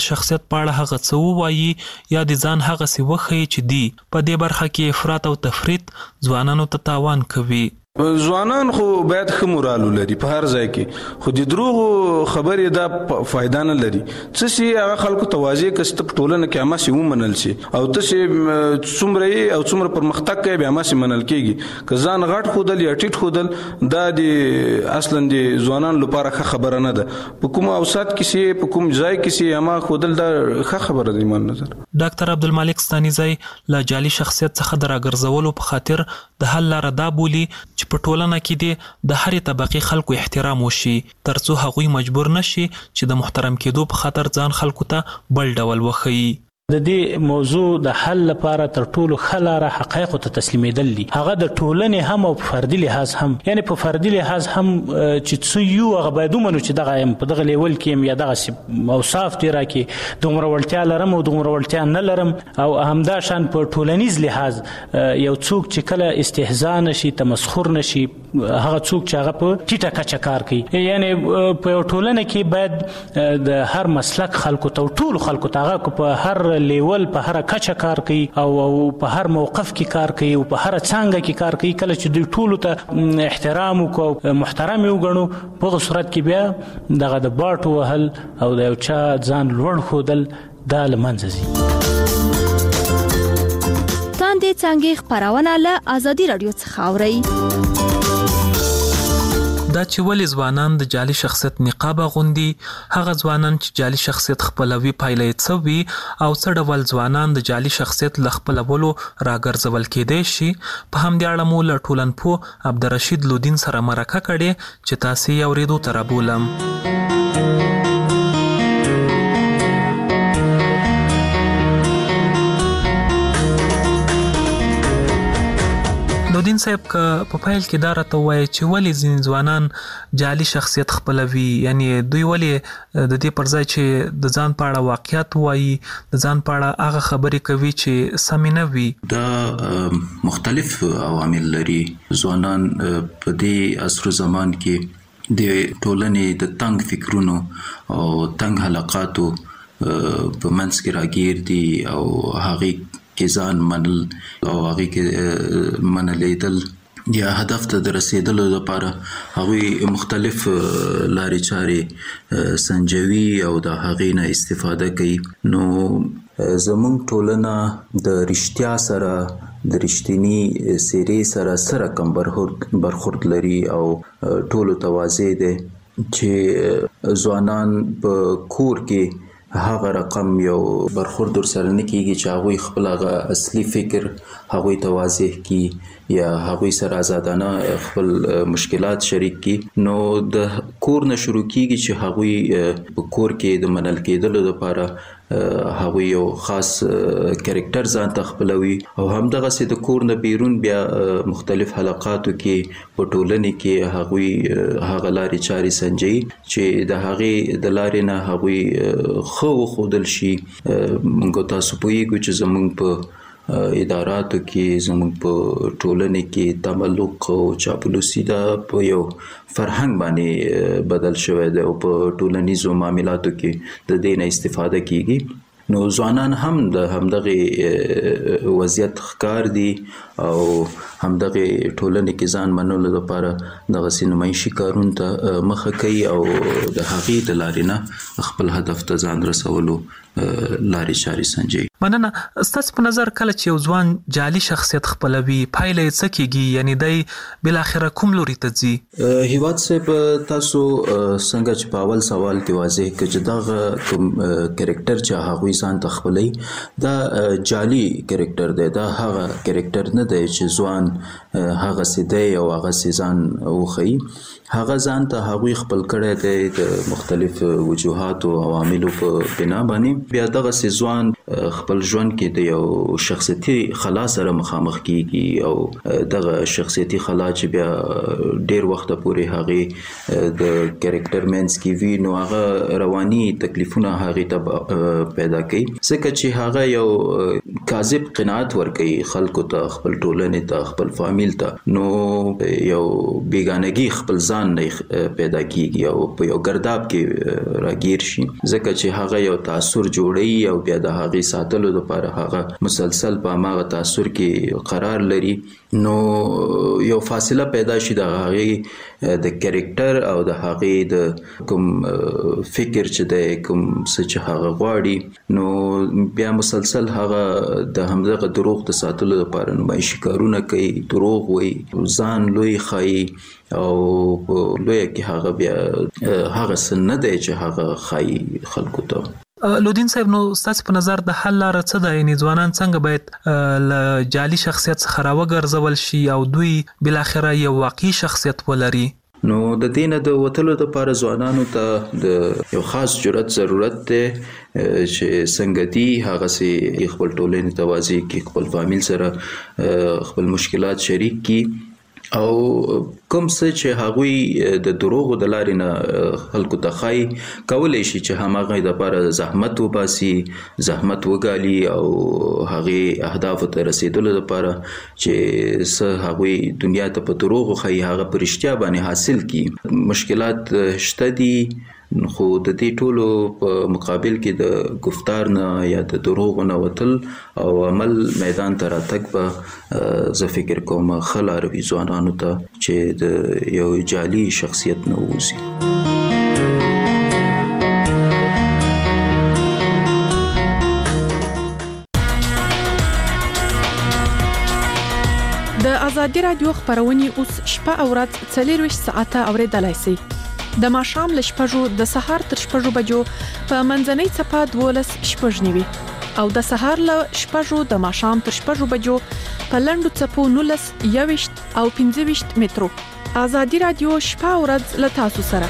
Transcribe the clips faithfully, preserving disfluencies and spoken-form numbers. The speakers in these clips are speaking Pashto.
شخصیت په اړه هغه څه ووایي یا د ځان هغه څه وښیي چې دی په دې برخه کې افراط او تفریط ځوانانو ته تاوان کوي. ځوانان خو باید ښه مورال ولري په هر ځای کې، خو د دروغو خبرې دا فایده نه لري. څه چې هغه خلکو ته واضح کړي چې په ټولنه کې هماسې ومنل شي او ته چې څومره یې او څومره پرمختګ کوي بیا هماسې منل کېږي. که ځان غټ ښودل یا ټیټ ښودل دا د اصلا د ځوانانو لپاره ښه خبره نه ده. په کوم اوسط کې سي په کوم ځای کې سي هما ښودل دا ښه خبره ده ایمان نظر. ډاکټر عبدالمالک ستانیزی له جعلي شخصیت څخه د راګرځولو په خاطر د حل لاره دا بولي چې په ټولنه کې د د هرې طبقې خلکو احترام وشي ترڅو هغوی مجبور نشي چې د محترم کېدو په خاطر ځان خلکو ته بل ډول وښیي. د دې موضوع د حل لپاره تر ټولو ښه لاره حقایقو ته تسلیمېدل دي، هغه د ټولنې هم او په فردي لحاظ هم، یعنې په فردي لحاظ هم چې څه یو هغه باید ومنو چې دغه یم په دغه لیول کې یم یا دغسې اوصاف دې راکړي دومره وړتیا لرم او دومره وړتیا نه لرم. او همدا شان په ټولنیز لحاظ یو څوک چې کله استهزا نشي تمسخر نشي هغه څوک چې هغه په ټیټه کچه کار کوي، یعنې په یو ټولنه کې باید د هر مسلک خلکو ته ټولو خلکو ته هغه په هر لیول په هر کچه کار کوي او په هر موقف کې کار کوي او په هر څانګه کې کار کوي. کله چې دوی ټولو ته احترام وکړو محترم وګڼو په هغه صورت کې بیا دغه د باټو وهل او د یو چا ځان لوړ ښودل دا له منځه ځي. تاندې څانګې خپرونه له ازادي راډیو څخه اورئ. دا چې ولې ځوانان د جعلي شخصیت نقاب اغوندي، هغه ځوانان چې جعلي شخصیت خپلوي پایله یې څه وي او څه ډول ځوانان د جعلي شخصیت له خپلولو راګرځول کېدای شي، په همدې اړه مو له ټولنپوه عبدالرشید لودین سره مرکه کړې چې تاسې یې اورېدو ته رابولم. لودین صاحب که په پیل کې دا راته ووایي چې ولې ځینې ځوانان جعلي شخصیت خپلوي، یعنی دوی ولې د دې پر ځای چې د ځان په اړه واقعیت وایي د ځان په اړه هغه خبرې کوي چې سمې نه وي. دا مختلف عوامل لري. ځوانان په دې عصر زمان کې د ټولنې د تنګ فکرونو او تنګ حلقاتو په منځ کې راګیر دي او هغې کې ځان منل او هغې کې منلیدل یا هدف ته د رسیدلو لپاره هغوی مختلف لارې چارې سنجوي او د هغې نه استفاده کوي. نو زموږ ټولنه د رښتیا سره د رښتینی څېرې سره څه رقم برخورد لري او ټولو ته واضح دی چې ځوانان په کور کې هغه رقم یو برخورد ورسره نه کېږي چې هغوی خپل هغه اصلي فکر هغوی ته واضح کړي یا هغوی سره آزادانه خپل مشکلات شریک کړي. نو د کور نه شروع کېږي چې هغوی په کور کې د منل کېدلو لپاره هغوی یو خاص کرکټر ځان ته خپلوي او همدغسې د کور نه بیرون بیا مختلف حلقاتو کې په ټولنې کې هغوی هغه لارې چارې سنجوي چې د هغې د لارې نه هغوی ښه وښودل شي. موږ تاسو پوهیږو چې زموږ په اداراتو کې زموږ په ټولنې کې تملق او چاپلوسي دا په یو فرهنګ باندې بدل شوی دی او په ټولنیزو معاملاتو کې د دې نه استفاده کیږي. نو ځوانان هم د همدغه وضعیت ښکار دي او همدغه ټولنې کې ځان منلو لپاره دغسې نمایشي کارونو ته مخه کوي او د هغې د لارې نه خپل هدف ته ځان رسولو لارې چارې سنجوي. مننه. ستاسو په نظر کله چې یو ځوان جعلي شخصیت خپلوي پایله یې څه کېږي، یعنی دی بالاخره کوم لوري ته ځي؟ هیواد صاحب تاسو څنګه چې په اول سوال کې واضح کړه چې دغه کوم کرکټر چې هغوی ځان ته خپلوي دا جعلي کرکټر دی، دا هغه کرکټر نه دی چې ځوان هغسې دی او هغسې ځان وښیي. هغه ځان ته هغوی خپل کړی دی د مختلف وجوهاتو او عواملو په بنا باندې. بیا دغسې ځوان خپل ژوند کې د یو شخصیتي خلا سره مخامخ کیږي او دغه شخصیتي خلا چې بیا ډیر وخت پورې هغې د کرکټر منځ کې وي نو هغه رواني تکلیفونه هغې ته پیدا کوي، ځکه چې هغه یو کاذب قناعت ورکوي خلکو ته، خپل ټولنې ته، خپل فامیل ته. نو یو بیګانګي خپل ځان ځان نه پیدا کیږي او په یو ګرداب کې راګیر شي، ځکه چې هغه یو تاثر جوړي او بیا د هغې ساتلو لپاره هغه مسلسل په هماغه تاثر کې قرار لري، نو یو فاصله پیدا شي د هغې د کریکټر او د هغې د کوم فکر چې د کوم څه چې هغه غواړي، نو بیا مسلسل هغه د همدغه دروغ د ساتلو لپاره نمایشي کارونه کوي، دروغ وایي، ځان لوی ښایي او لویه کې هغه بیا هغه څه نه دی چې هغه ښایي خلکو ته. لودین صاحب، نو ستاسو په نظر د حل لاره څه ده؟ یعنې ځوانان څنګه باید له جعلي شخصیت څخه راوګرځول شي او دوی بالاخره یو واقعي شخصیت ولري؟ نو د دې نه د وتلو لپاره ځوانانو ته د یو خاص جرأت ضرورت دی چې څنګه دي هغسې خپل ټولنې ته واضح کړي، خپل فامیل سره خپل مشکلات شریک کړي او کوم څه چې هغوی د دروغو د لارې نه خلکو ته ښایي کولی شي چې هماغه دپاره زحمت وباسي، زحمت وګالي او هغې اهدافو ته رسېدلو لپاره چې څه هغوی دنیا ته په دروغو ښایي هغه په رښتیا باندې حاصل کړي. مشکلات شته دي، خو د دې ټولو په مقابل کې د گفتار نه یا د دروغو نه وتل او عمل میدان ته راتګ به زه فکر کوم ښه لاره وي ځوانانو ته چې د یو جعلي شخصیت نه ووځي. د ازادي راډیو خبرونه اوس شپه او ورځ څلور ساعته اوریدلای شئ. د ماښام له شپږو د سهار تر شپږو بجو په منځنۍ څپه دولس شپږ نیوي او د سهار له شپږو د ماښام تر شپږو بجو په لنډو څپو نولس یوویشت او پنځه ویشت مترو. ازادي راډیو شپه او ورځ له تاسو سره.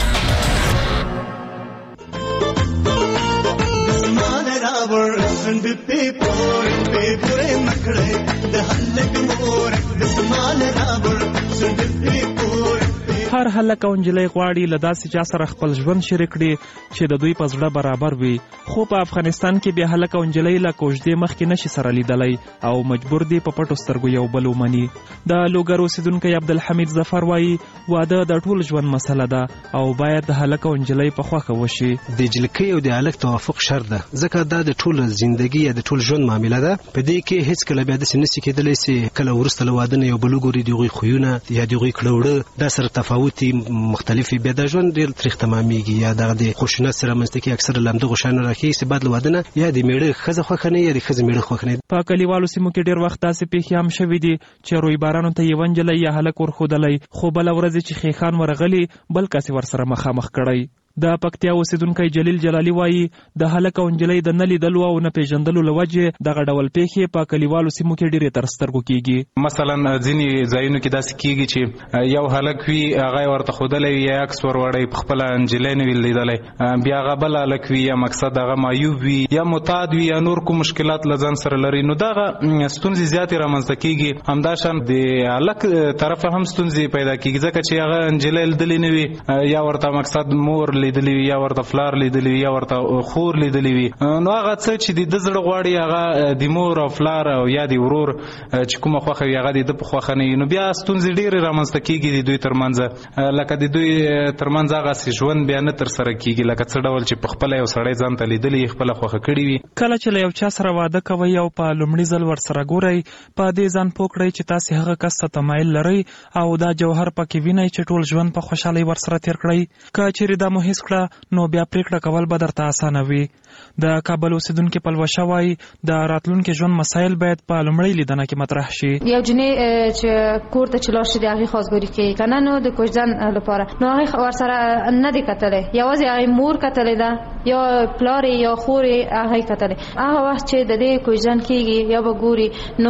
هر هلک او نجلۍ غواړي له داسې چا سره خپل ژوند شریک کړي چې د دوی په زړه برابر وي، خو په افغانستان کې بیا هلک او نجلۍ له کوژدې مخکې نشي سره لیدلی او مجبور دي په پټو سترګو یو بل ومني. د لوګر اوسیدونکی عبدالحمید ظفر وایي واده د ټول ژوند مسله ده او باید د هلک او نجلۍ په خوښه وشي. د جلکۍ او د هلک توافق شرط ده، ځکه دا د ټول زندګي یا د ټول ژوند معامله ده. په دې کې هیڅ کله بیا داسې نشي کېدلی چې کله وروسته له واده نه یو بل وګوري د هغوی خویونه یا د هغوی کړه وړه دا سره تفاوت مختلفي بیا د ژوند ډېر تریخ تمامېږي یا دغه د خشونت سره منځته کې اکثره له همدغو شیانو راښیي چې بعد له واده نه یا د میړه ښځه خوښه نه یا د ښځې میړه خوښ نه. په کلیوالو سیمو کې ډېر وخت داسې پیښې هم شوي دي چې رویبارانو ته یوه نجلۍ یا هلک ورښودلی، خو بله ورځ چې خیښان ورغلي بل کس یې ورسره مخامخ کړی. د پکتیا اوسیدونکی جلیل جلالي وایي د هلک او نجلۍ د نه لیدلو او نه پیژندلو له وجې دغه ډول پیښې په کلیوالو سیمو کې ډېرې تر سترګو کیږي. مثلا ځینې ځایونو کې داسې کیږي چې یو هلک وي هغه یې ورته ښودلی وي یا عکس ور وړی په خپله نجلۍ نه وي لیدلی، بیا هغه بل هلک وي یا مقصد هغه معیوب وي یا معتاد وي یا نور کوم مشکلات له ځان سره لري، نو دغه ستونزې زیاتې رامنځته کیږي. همداشان د هلک طرفه هم ستونزې پیدا کیږي ځکه چې هغه نجلۍ لیدلې نه وي یا ورته مقصد مور لیدلی وي یا ورته فلار لیدلی وي یا ورته خور لیدلی وي، نو هغه څه چې د ده زړه غواړي هغه د مور او فلار او یا د ورور چې کومه خوښه وي هغه د ده په خوښه نه وي، نو بیا ستونزې ډېرې رامنځته کیږي د دوی ترمنځ، لکه د دوی ترمنځ هغسې ژوند بیا نه ترسره کیږي لکه څه ډول چې په خپله یو سړی ځان ته لیدلی خپله خوښه کړي وي. کله چې له یو چا سره واده کوئ او په لومړي ځل ورسره ګورئ، په دې ځان پوه کړئ چې تاسې هغه کس ته تمایل لرئ او دا جوهر پکې وینئ چې ټول ژوند په خوشحالۍ ورسره تیر کړئ. که چیرې دا مو هېڅ کړه نو بیا پریکړه کول به درته اسانه وي. د کابل اوسیدونکي پلوشه وایي د راتلونکي ژوند مسایل باید په لومړۍ لیدنه کې مطرح شي. یو جنۍ چې کور ته چې لاړ شي د هغې خواستګاري کوي که نه، نو د کوژدن لپاره نو هغې ورسره نه دی کتلی، یوازې هغې مور کتلی ده یا پلار یا خور هغې کتلی. هغه وخت چې د دې کوژدن کېږي یا به ګوري نو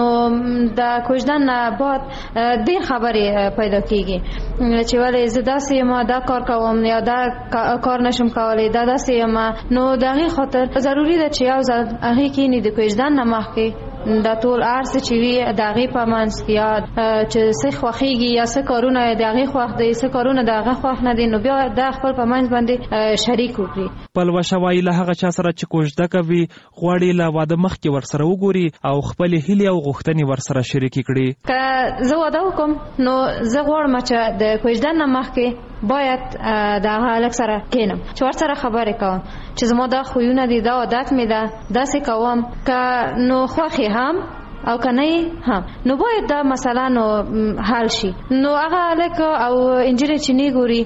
د کوژدن نه بعد ډېر خبرې پیدا کېږي چې ولې زه داسې یم دا کار کوم یا دا کار نشم کولی دا داسې یم، نو د هغې خاطر ضروري ده چې یو ځل هغې کښېني د کوژدن نه مخکې د ټول ارس چې وی د هغې په منځ کې یا چې څه خوښېږي یا څه کارونه د هغې خوښ دی څه کارونه د هغه خوښ نه دي نو بیا دا خپل په منځ باندې شریک وکړي. پلوشه وایي له هغه چا سره چې کوژده کوي غواړي له واده مخکې ورسره وګوري او خپلې هیلې او غوښتنې ورسره شریکې کړي. که زه واده وکړم نو زه غواړم چې د کوژده نه مخکې باید د هغه هلک سره کینم چې ورسره خبرې کوم چې زما دا خویونه دي دا عادت مې ده داسې کوم که نو خوښې هم او کنه هم نو باید دا مسله نو حل شي. نو هغه هلک او انجینر چې نه ګوري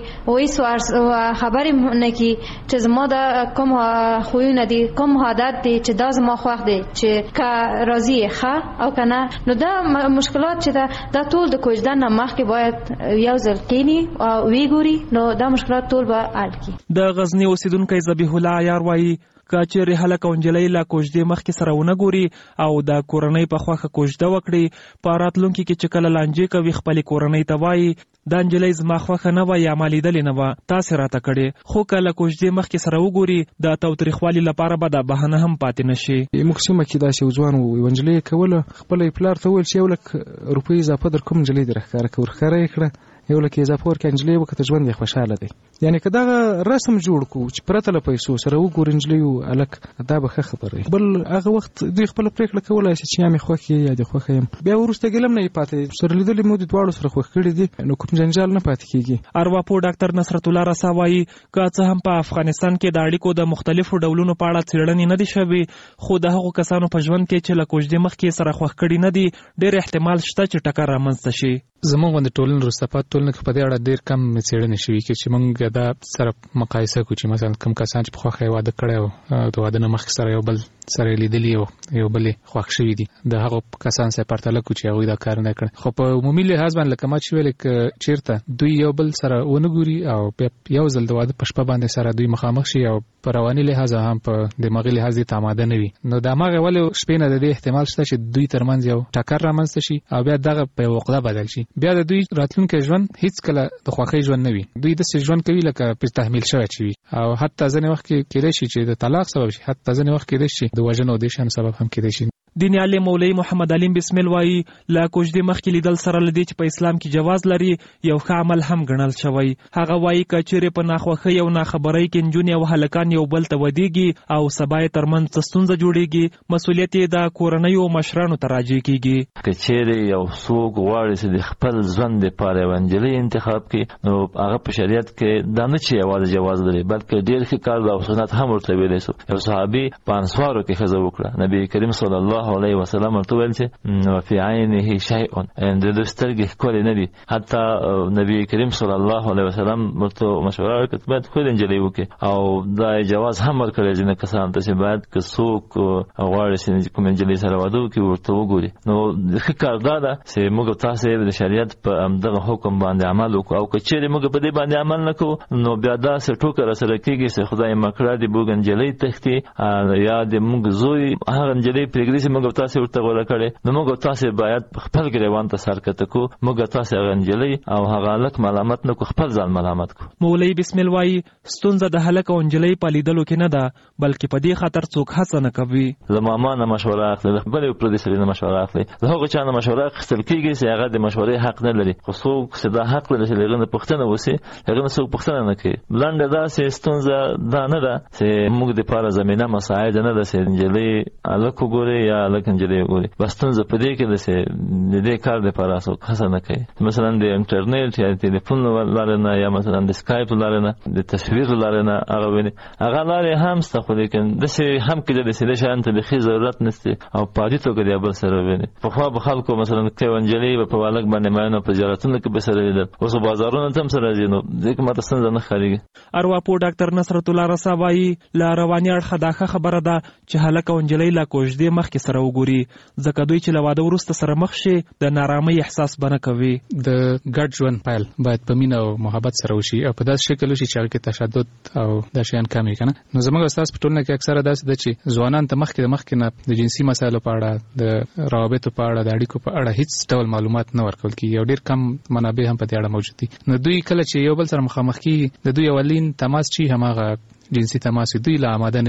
وایي خبرې نه کوي چې زما دا کوم خویونه دي کوم عادت دي چې دا زما خوښ دي چې که راضي ښه او کنه نو دا مشکلات چې دا دا ټول د کوژده نه مخکې باید یو ځل کینی او وی ګوري نو دا مشکلات ټول به حل کړي. د غزنی اوسیدونکی ذبیح الله عیار وایي که چیرې هلک او نجلۍ له کوژدې مخکې سره ونه ګوري او د کورنۍ په خوښه کوژده وکړي په راتلونکي کې چې کله لانجې کوي خپلې کورنۍ ته وایي دا نجلۍ زما خوښه نه وه یا ما لیدلې نه وه تاسې راته کړې خو که له کوژدې مخکې سره وګوري د تاوتریخوالي لپاره به دا بهانه هم پاتې نه شي. موږ سیمه کې داسې یو ځوان و یوه نجلۍ یې کوله خپله یې پلار ته وویل چې یو لک روپۍ اضافه در کوم نجلۍ دې راښکاره کړه ورښکاره یې کړه یو لک اضافه ورکړه نجلۍ وکړه ژوند یې خوشحاله دی. یعنې که دغه رسم جوړ کړو چې پرته له پیسو سره وګوري نجلۍ او هلک دا به ښه خبره وي. بل هغه وخت دوی خپله پرېکړه کولی شي چې یا مې خوښ یې یا دې خوښه یم بیا وروسته ګیله هم نه یې پاتې سره لیدلې مو د دواړو سره خوښ کړي دي نو کوم جنجال نه پاتې کېږي. ارواپوه ډاکټر نصرت الله رسا وایي که څه هم په افغانستان کې د اړیکو د مختلفو ډولونو په اړه څېړنې نه دي شوې خو د هغو کسانو په ژوند کې چې له کوژدې مخکې سره خوښ کړي نه دي ډېر احتمال شته چې ټکر رامنځته شي. زموږ غوندې ټولنې وروسته پاتې ټولنه کې په دې اړه ډېر کم څېړنې شوي چې موږ دا سره مقایسه کړو چې مثلا کوم کسان چې په خوښه یې واده کړی او د واده نه مخکې سره یو بل سره یې لیدلي او یو بل یې خوښ شوي دي د هغو کسان سره پرتله کړو چې هغوی دا کار نه کړی. خو په عمومي لحاظ باندې لکه ما چې ویلې که چېرته دوی یو بل سره ونه ګوري او یو ځل د واده په شپه باندې سره دوی مخامخ شي او په رواني لحاظ هم په دماغي لحاظ دې ته آماده نه وي نو د هماغې ولې شپې نه د دې احتمال شته چې دوی ترمنځ یو ټکر رامنځته شي او بیا دغه په یوه عقده بدل شي. بیا د دوی راتلونکی ژوند هیڅ کله د خوښۍ ژوند نه وي دوی داسې ژوند کوي لکه پرې تحمیل شوی چې وي او حتی ځینې وخت کې کېدای شي چې د طلاق سبب شي حتی ځینې وخت کېدای شي د وژنو او دې شیانو سبب هم کېدای شي. دیني عالم مولوي محمد علیم بسمل وایي له کوژدې مخکې لیدل سره له دې چې په اسلام کې جواز لري یو ښه عمل هم ګڼل شوی. هغه وایي که چیرې په ناخوښۍ او ناخبرۍ کې نجونې او هلکان یو بل ته ودېږي او سبا یې ترمنځ څه ستونزه جوړېږي مسؤلیت یې د کورنیو مشرانو ته راجع کېږي. که چیرې یو څوک غواړي چې د خپل ژوند دپاره یوه نجلۍ انتخاب کړي نو هغه په شریعت کې دا نه چې یوازې جواز لري بلکې ډېر ښه کار او سنت هم ورته ویلی سو. یو صحابي په انصارو کې ښځه وکړه نبي کریم صلی الله علیه وسلم ورته ویل چې وفي عینه شیء د دوی سترګې ښکلې نه دي حتی نبي کریم صلی الله علیه وسلم ورته مشوره ورکړه باید ښکلې نجلۍ وکړي او دا جواز هم ورکړی ځینې کسانو ته چې باید که څوک غواړي چې کومې نجلۍ سره واده وکړي ورته وګوري. نو ښه کار دا ده چې موږ تاسې د شریعت په همدغه حکم باندې عمل وکړو او که چیرې موږ په دې باندې عمل نه کوو نو بیا داسې ټوکه راسره کېږي چې خدای مکړه د موږ نجلۍ تښتي یا د موږ زوی هغه نجلۍ پرېږدي چې موږ تاسې ورته غوره کړی نو موږ تاسې باید خپل ګریوان ته سر کته کړو موږ تاسې هغه نجلۍ او هغه هلک ملامت نه کړو خپل ځان ملامت کړو. مولوي بسمل وایي ستونزه د هلک او نجلۍ په لیدلو کې نه ده بلکې په دې خاطر څوک هڅه نه کوي. له ماما نه مشوره اخلي له بل یو پردي سړي نه مشوره اخلي له هغه چا نه مشوره اخیستل کېږي چې هغه د مشورې حق نه لري خو څوک چې دا حق لري چې له هغه نه پوښتنه وشي هغه نه څوک پوښتنه نه کوي. لنډه داسې ستونزه دا نه ده چې موږ دپاره زمینه مساعد نه ده چې نجلۍ هلک وګوري یا هلک نجلۍ وګوري بس ستونزه په دې کې ده چې د دې کار دپاره څوک هڅه نه کوي. مثلا د انټرنیټ یا د تلیفون له لارې نه یا مثلا د سکایپ له لارې نه د تصویر له لارې نه هغه ویني هغه لارې هم شته خو لیکن داسې هم کېدای چې دې شیانو ته بیخي ضرورت نشته او په عادي توګه د یو بل سره ویني. پخوا به خلکو مثلا که یوه نجلۍ به په هلک باندې مین او په زیارتونو کې به سره لیدل اوس بازارونو ته هم سره ځي نو دې کې ماته ستونزه نه ښکارېږي. ارواپوه ډاکټر نصرت الله رسا وایي له رواني اړخه دا ښه خبره ده چې هلک او نجلۍ له کوژدې مخکې سره وګوري ځکه دوی چې له واده وروسته سره مخ شي د نارامۍ احساس به نه کوي. د ګډ ژوند پیل باید په مینه او محبت سره وشي او په داسې شکل وشي چې هغه کې تشدد او دا شیان کم وي که نه. نو زموږ استاد په ټولنه کې اکثره داسې ده چې ځوانان ته مخکې د مخکې نه د جنسي مسایلو په اړه د روابطو په اړه د اړیکو په اړه هیڅ ډول معلومات نه ورکول کېږي او ډېر کم منابع هم په دې اړه موجود دي. نو دوی کله چې یو بل سره مخامخ کېږي د دوی اولین تماس چې هماغه جنسي تماس دوی لا آماده نه وي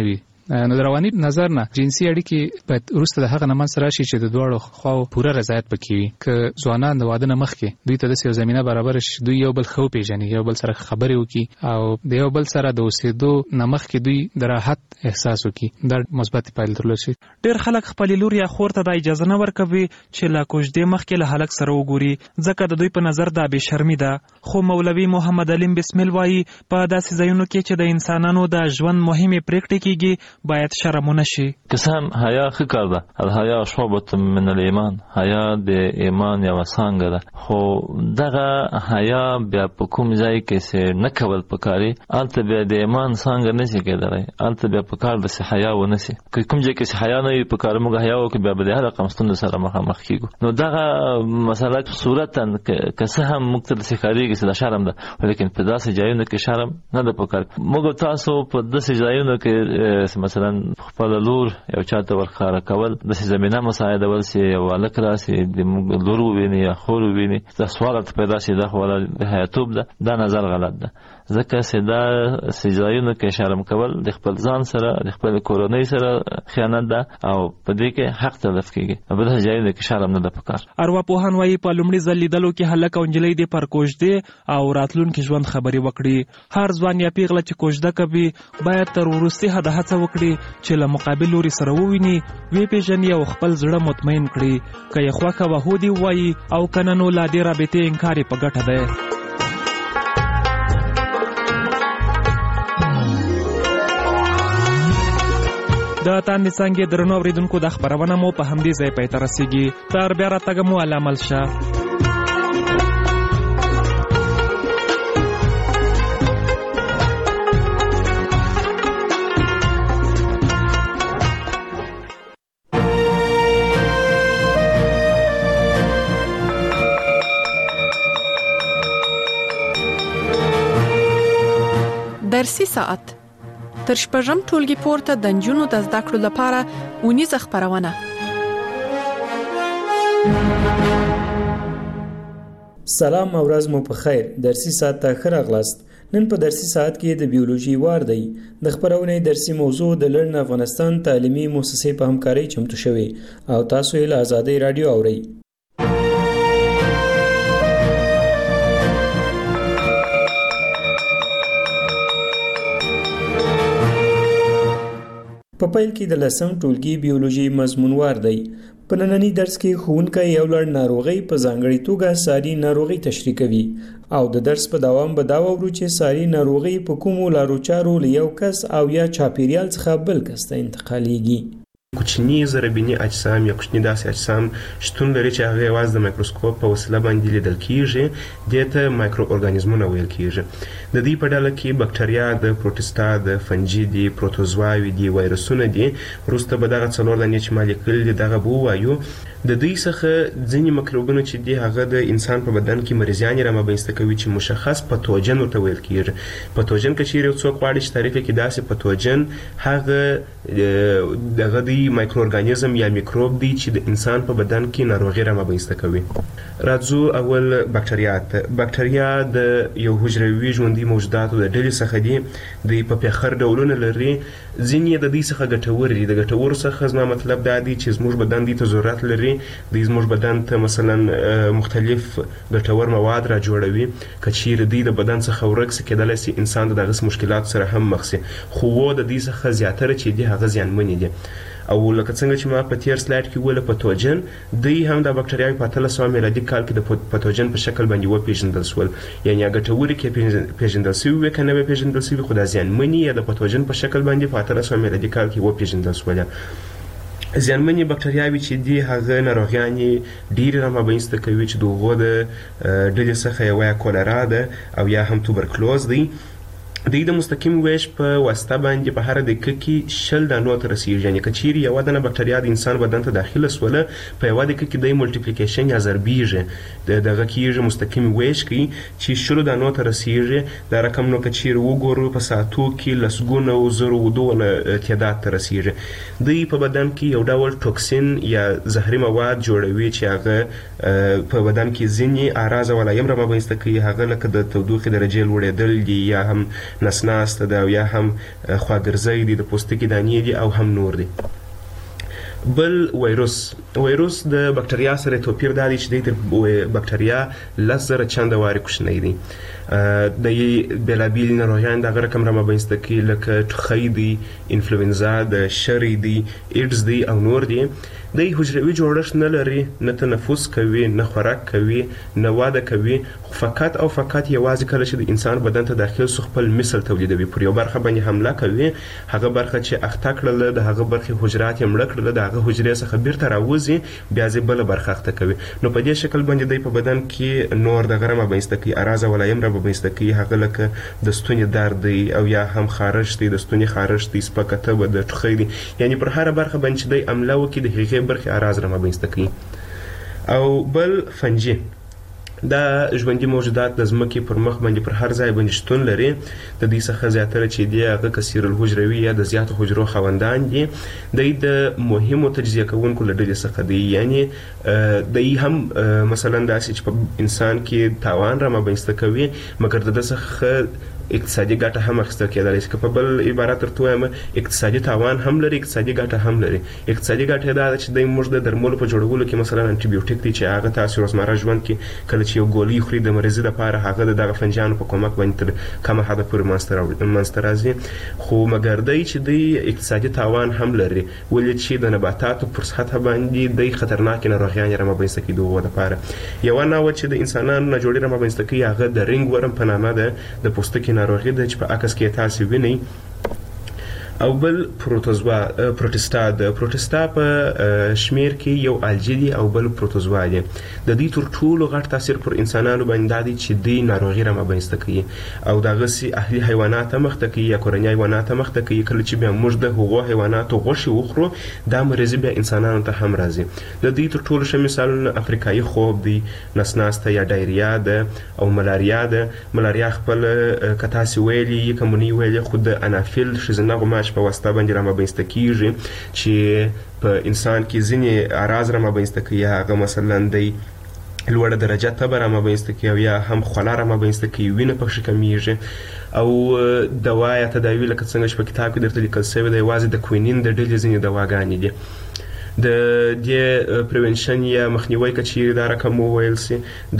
نو د رواني نظر نه جنسي اړیکې په وروسته د هغه نه منځته راشي چې د دواړو خواو پوره رضایت پکې وي که ځوانان د واده نه مخکې دوی ته داسې یو زمینه برابر شي دوی یو بل ښه وپېژني یو بل سره خبرې وکړي او د یو بل سره د اوسېدو نه مخکې دوی د راحت احساس وکړي دا مثبتې پایلې درلود شي. ډېر خلک خپلې لور یا خور ته دا اجازه نه ورکوي چې له کوژدې مخکې له هلک سره وګوري ځکه د دوی په نظر دا بې شرمي ده. خو مولوي محمد علیم بسمل وایي په داسې ځایونو کې چې د انسانانو د ژوند مهمې پرېکړې کېږي باید شرم ونه شي. که څه هم حیا ښه کار ده، الحیا شعبة من الایمان، حیا د ایمان یوه څانګه ده، خو دغه حیا بیا په کوم ځای کې چې نه کول پکاري هلته بیا د ایمان څانګه نشي کېدلی، هلته بیا پکار ده چې حیا ونه شي. که کوم ځای کې چې حیا نه وي پکار موږ حیا وکړو بیا به د هر رقم ستونزو سره مخامخ کېږو. نو دغه مسله صورتا که څه هم موږ ته داسې ښکارېږي چې دا شرم ده، لیکن په داسې ځایونو کې شرم نه ده پکار. موږ تاسو په داسې ځایونو کې مثلا خپله لور یو چا ته ورښکاره کول داسې زمینه مساعدول چې یو هلک راسي د موږ لور وویني یا خور وویني دا سوال ورته پیدا شي دا خو د حیاتوب ده، دا نظر غلط ده. ځکه چې دا ځایونو کې شرم کول د خپل ځان سره د خپل کورنۍ سره خیانت ده او په دې کې حق تلف کېږي. په داسې ځایونو کې شرم نه ده پکار. ارواپوهان وایي په لومړي ځل لیدلو کې هلک او نجلۍ دې پر کوژدې او راتلونکي ژوند خبرې وکړي. هر ځوان یا پیغله چې کوژده کوي باید تر وروستي حده هڅه وکړي چې له مقابل لوري سره وویني، وپېژني او خپل زړه مطمئن کړي. که یې خوښه وه هو دې ووایي او که نه نو لا دې رابطې انکار یې په ګټه دی. د تاندې څانګې درنو اورېدونکو دا خپرونه مو په همدې ځای پای ته رسېږي. تر بیا راتګه مو الله مل شه. درسي ساعت تر شپږم ټولګي پورته د نجونو د زده کړو لپاره اونیزه خپرونه. سلام او ورځ مو په خیر. درسي ساعت ته ښه راغلاست. نن په درسي ساعت کې د بیولوژي وار دی. د خپرونې درسي موضوع د لرن افغانستان تعلیمي مؤسسې په همکارۍ چمتو شوې او تاسو یې له آزادۍ رادیو اورئ. په پیل کې د لسم ټولګي بیولوژي مضمونوار دی. په نننی درس کې ښوونکی یو لړ ناروغۍ په ځانګړې توګه ساري ناروغۍ تشریح کوي او د درس په دوام به دا وورو چې ساري ناروغۍ په کومو لارو چارو له یو کس او یا چاپیریال څخه بل کس ته انتقالیږي. کوچني ضربیني اجسام یا کوچني داسې اجسام شتون لري چې هغه یوازې د مایکروسکوپ په وسیله باندې لیدل کیږي، دې ته مایکرو ارګانیزمونه ویل کیږي. د دې په ډله کې بکټریا د پروټستا د فنجي دي، پروتوزواوي دي، وایرسونه دي. وروسته به دغه څلور دانې چې ما لیکل دي دغه به ووایو. د دوی څخه ځینې مکروبونه چې دي هغه د انسان په بدن کې مریضیانې رامنځته کوي چې مشخص پتوجن ورته ویل کیږي. پتوجن که چیرې یو څوک غواړي چې تعریف یې کړي داسې پتوجن هغه دغه دی مایکرو ارګانیزم یا میکروب دی چې د انسان په بدن کې ناروغي رامنځته کوي. راځو اول بکټریا ته. بکټریا د یو حجروي ژوندي موجوداتو د ډلې څخه دي. دوی په پیخر ډولونه لري. ځینې د دوی څخه ګټور دي. د ګټورو څخه زما مطلب دا دی چې زموږ بدن دې ته ضرورت لري. دوی زموږ بدن ته مثلا مختلف ګټور مواد را جوړوي. که چیرې دوی د بدن څخه ورک سي کېدلی سي انسان د دغسې مشکلاتو سره هم مخ سي، خو د دوی څخه زیاتره چې دي هغه زیانمنې دي. او لکه څنګه چې ما په تیر سلاید کې ویل پتوجن دوی هم د بکټریاوي په اتلس سوه میلادي کال کې د پتوجن په شکل باندې وپېژندل شول. یعنې ګټورې کې پېژندل شوي وې که نه وې پېژندل شوي، خو دا زیانمنې یا د پتوجن په شکل باندې په اتلس سوه میلادي کال کې وپېژندل شولې. زیانمنې بکټریاوي چې دي هغه ناروغیانې ډېرې رامنځته کوي چې د هغو د ډلې څخه یوه یا کولرا ده او یا هم توبرکلوز دی. دوی د مستقیم ویش په واسطه باندې په هر دقیقه کې شل دانو ته رسیږي. یعنې که چیرې یوه دانه بکټریا د انسان بدن ته داخله سوله په یوه دقیقه کې دی ملټیپلیکیشن یا ضربیږي دغه کېږي مستقیم ویش کوي چې شلو دانو ته رسیږي. دا رقم نو که چیرې وګورو په ساعتو کې لسګونه او زرو ودونه تعداد ته رسیږي. دوی په بدن کې یو ډول ټوکسین یا زهري مواد جوړوي چې هغه په بدن کې ځینې اعراض او علایم رامنځته کوي. هغه لکه د تودوخې درجې لوړېدل دي یا هم نسناست ده او یا هم خواګرځي دي، د پوستکي دانې دي او هم نور دي. بل وایروس وایروس د بکټریا سره توپیر دا دی چې د بکټریا لس زره چنده وارې کوچنی دی. د بېلابېلې ناروغیانې دغه رقم رامنځته کوي لکه ټوخی دی، انفلوئنزا د شری دی، ایډز دی او نور دی. دی حجروي جوړښت نه لري، نه تنفس کوي، نه خوراک کوي، نه واده کوي، خو فقط او فقط یوازې کله چې د انسان بدن ته داخل سو خپل مثل تولیدوي، پر یو برخه باندې حمله کوي، هغه برخه چې اخته کړله د هغه برخې حجرات یې مړه کړله، د هغه حجرې څخه بیرته راوځي، بیا یې بله برخه اخته کوي. نو په دې شکل باندې دی په بدن کې نور دغه رامنځته کوي، اراز او ولایم رامنځته کوي، هغه لکه د ستوني درد دی او یا هم خارش دی، د ستوني خارش دی، سپکه تبه، د ټوخی دی، یعنی پر هره برخه باندې چې دی حمله وکړي د هغې برخې اراز رامنځته کوي. او بل فنجي دا ژوندي موجودات د ځمکې پر مخ باندې پر هر ځای باندې شتون لري. د دې څخه زیاتره چې دی هغه کثیر الحجروي یا د زیاتو حجرو خاوندان دي. دی د مهمو تجزیه کوونکو له ډلې څخه دی، یعنی دی هم مثلا داسې چې په انسان کې تاوان رامنځته کوي، مګر د ده څخه اقتصادي ګټه هم اخیستل کېدلی شي. که په بل عبارت درته ووایم اقتصادي تاوان هم لري، اقتصادي ګټه هم لري. اقتصادي ګټه یې دا ده چې دی موږ د درملو په جوړولو کې مثلا انټي بیوټیک دی چې هغه تاسو روزمره ژوند کې کله چې یو ګولۍ خوري د مریضي لپاره، هغه د دغه فنجانو په کومک باندې تر کمه حده پورې منځته راځي. خو مګر دی چې دی اقتصادي تاوان هم لري، ولې چې د نباتاتو پر سطحه باندې دی خطرناکې ناروغیانې رامنځته کوي د هغو دپاره. یوه نوعه چې د انسانانو ناجوړي رامنځته کوي هغه د رنګ ورم په نامه ده، د پوستکي ناروغي ده چې په عکس کې تاسې وینئ. او بل پروتوزوا پروټستا د پروټستا په شمیر کې یو الجی دی او بل پروتوزوا دی. د دې تر ټولو غټ تاثیر پر انسانانو باندې دی چې دی ناروغي رامنځته کوي او دغسې اهلي حیوانات هم مخته کوي یا کورني حیوانات هم مخته کوي. کله چې بیا موږ د هغو حیواناتو غوښې وخورو دا مریضي بیا انسانانو ته هم راځي. د دې تر ټولو ښه مثالونه افریقایي خوب دی، نسناسته یا ډایریا ده او ملاریا ده. ملاریا خپل که تاسې ویلي یې که مونی ویلي خو د انافیل ښځینه غوماش په واسطه باندې رامنځته کیږي چې په انسان کې ځینې اعراض رامنځته کوي. هغه مثلا دی لوړه درجه تبه رامنځته کوي او یا هم خوله رامنځته کوي، وینه پکښې کمیږي. او دوا یا تداوي لکه څنګه چې په کتاب کې درته لیکل شوی دی یوازې د کوینین د ډلې ځینې دواګانې دي. د دې پریونشن یا مخنیوی که چیرې دا رقم وویل سي،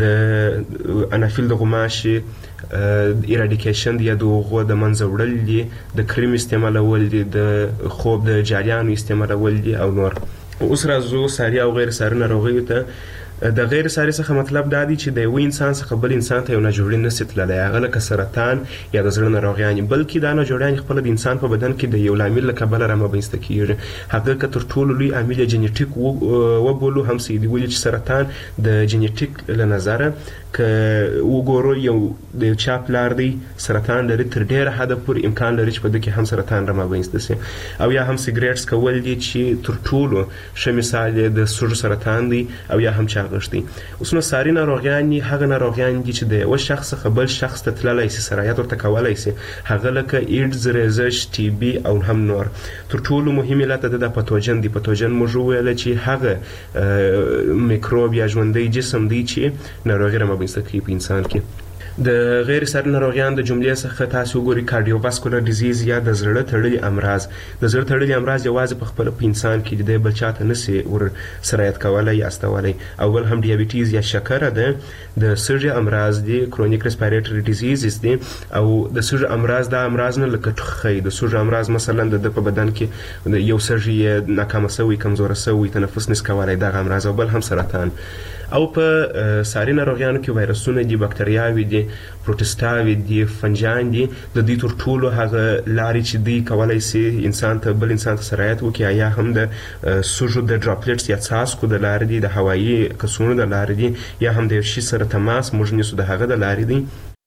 د انافیل د غوماشې ایراډیکیشن دی یا د هغو د منځه وړل دي، د کریم استعمالول دي، د خوب د جاریانو استعمالول دي او نور. اوس راځو ساري او غیر ساري ناروغیو ته. د غیر ساري څخه مطلب دا دی چې د یو انسان څخه بل انسان ته یو ناجوړي نسي تللی، هغه لکه سرطان یا د زړه ناروغیانې، بلکې دا ناجوړیانې خپله د انسان په بدن کې د یو لامل له کبله رامنځته کیږي. هغه که تر ټولو لوی عامل یې جنیټیک وبولو هم څه دي، ولې چې سرطان د جنیټیک له نظره که وګورو یو د یو چا پلار دی سرطان لري، تر ډېره حده پورې امکان لري چې په ده کې هم سرطان رامنځته سي. او یا هم سګریټس کول دي چې تر ټولو ښه مثال یې د سږو سرطان دی او یا هم چاغښت دی. اوس نو ساري ناروغیانې هغه ناروغیان دي چې د یوه شخص څخه بل شخص ته تللی سي، سرایت ورته کولی سي، هغه لکه ایډز، ریزش، ټي بي او هم نور. تر ټولو مهم علت د ده پتوجن دی. پتوجن موږ وویله چې هغه میکروب یا ژوندی جسم دی چې ناروغي رامنځته کوي په انسان کې. د غیر ساري ناروغیان د جملې څخه تاسو وګورئ کارډیوواسکولر ډیزیز یا د زړه تړلي امراض. د زړه تړلي امراض یوازې په خپله په انسان کې دی، بل چاته نسي ور سرایت کولی یا استولی. او بل هم ډیابیټیز یا شکره ده. د سږي امراض دي، کرونیک ریسپایریټري ډیزیزز دي. او د سږي امراض دا امراض نه لکه ټوخی، د سږي امراض مثلا د ده په بدن کې یو سږي یې ناکامه سوی، کمزوره سوی، تنفس نس کولی، دغه امراض. او بل هم سرطان. او په ساري ناروغیانو کې وایرسونه دي، بکټریاوې دي، پروټسټاوې دي، فنجان دي. د دوی تر ټولو هغه لارې چې دوی کولی سي انسان ته بل انسان ته سرایت وکړي، یا هم د سږو د ډراپلیټس یا څاڅکو د لارې دي، د هوایي کڅوړو د لارې دي، یا هم د یو شي سره تماس موږ نیسو د هغه د لارې دي.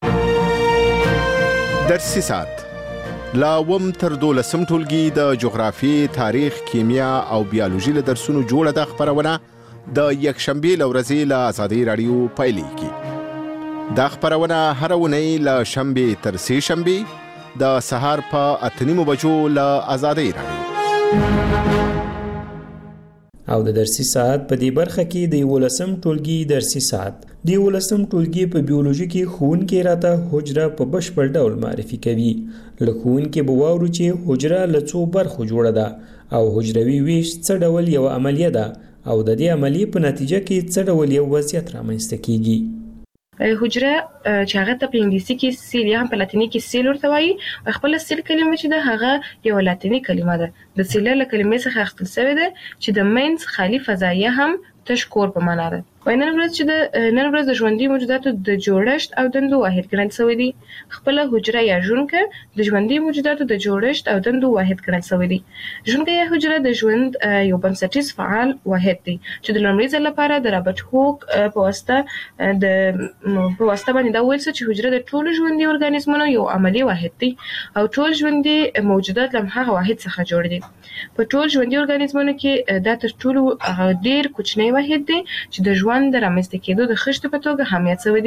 درسي ساعت لا اووم تر دولسم ټولګي د جغرافیې، تاریخ، کیمیا او بیالوژي له درسونو جوړه ده خپرونه د یکشنبې له ورځې له ازادۍ راډیو پیلېږي. دا خپرونه هره اونۍ له شنبې تر سې شنبې د سهار په اته نیمو بجو له ازادۍ راډیو. او د درسي ساعت په دې برخه کې د یولسم ټولګي درسي ساعت د یولسم ټولګي په بیولوژي کې ښوونکی راته حجره په بشپړ ډول معرفي کوي. له ښوونکي به واورو چې حجره له څو برخو جوړه ده او حجروي ویش څه ډول یو عملیه ده او د دې عملیې په نتیجه کې څه ډول یو وضعیت رامنځته کیږي. حجره چې هغه ته په انګلیسي کې سیل یا هم په لاتیني کې سیل ورته وایي. خپل سیل کلمه چې ده هغه یو لاتیني کلمه ده. د سیل له کلمې څخه اخیستل شوې ده چې د منځ خالي فضایه هم تش کور په معنا ده. وای نن ورځ چې د نن ورځ د ژوندي موجوداتو د جوړښت او دندو واحد ګڼل شوی دی. خپل حجره یا ژوندکه د ژوندي موجوداتو د جوړښت او دندو واحد ګڼل شوی دی. ژوندکه یا حجره د ژوند یو بنسټیز فعال واحد دی چې د لومړي ځل لپاره د رابرټ هوک په واسطه د په واسطه باندې دا ویل چې حجره د ټولو ژوندي ارګانیزمونو یو عملی واحد دی او ټول ژوندي موجودات له هغه واحد څخه جوړ دي. په ټول ژوندي ارګانیزمونو کې دا تر ټولو ډیر کوچنی واحد دی چې د ژوند د رامنځته کېدو د خښتې په توګه اهمیت شوی دی.